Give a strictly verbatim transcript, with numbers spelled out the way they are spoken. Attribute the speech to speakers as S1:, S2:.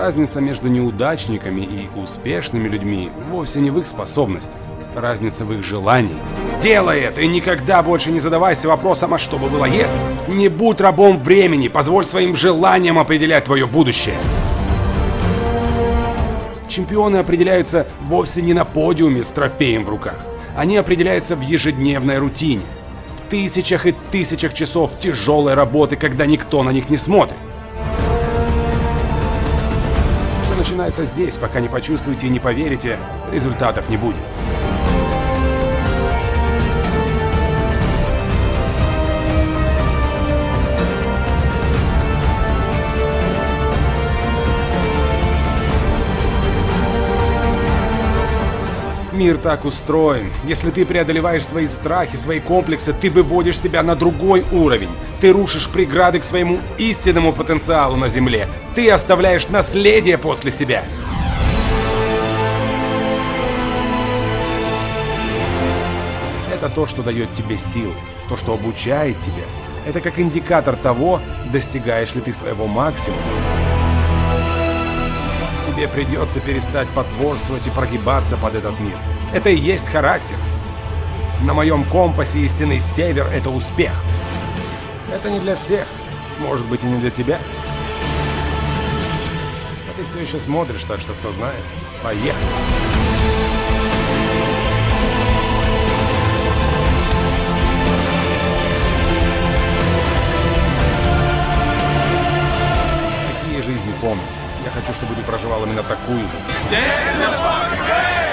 S1: Разница между неудачниками и успешными людьми вовсе не в их способности. Разница в их желании. Делай это и никогда больше не задавайся вопросом, а что бы было если. Не будь рабом времени, позволь своим желаниям определять твое будущее. Чемпионы определяются вовсе не на подиуме с трофеем в руках. Они определяются в ежедневной рутине. В тысячах и тысячах часов тяжелой работы, когда никто на них не смотрит. Все начинается здесь, пока не почувствуете и не поверите, результатов не будет. Мир так устроен. Если ты преодолеваешь свои страхи, свои комплексы, ты выводишь себя на другой уровень. Ты рушишь преграды к своему истинному потенциалу на Земле. Ты оставляешь наследие после себя. Это то, что дает тебе силы, то, что обучает тебя. Это как индикатор того, достигаешь ли ты своего максимума. Тебе придется перестать потворствовать и прогибаться под этот мир. Это и есть характер. На моем компасе истинный север — это успех. Это не для всех. Может быть, и не для тебя. А ты все еще смотришь, так что кто знает. Поехали. Такие жизни помню. Я хочу, чтобы ты проживал именно такую же.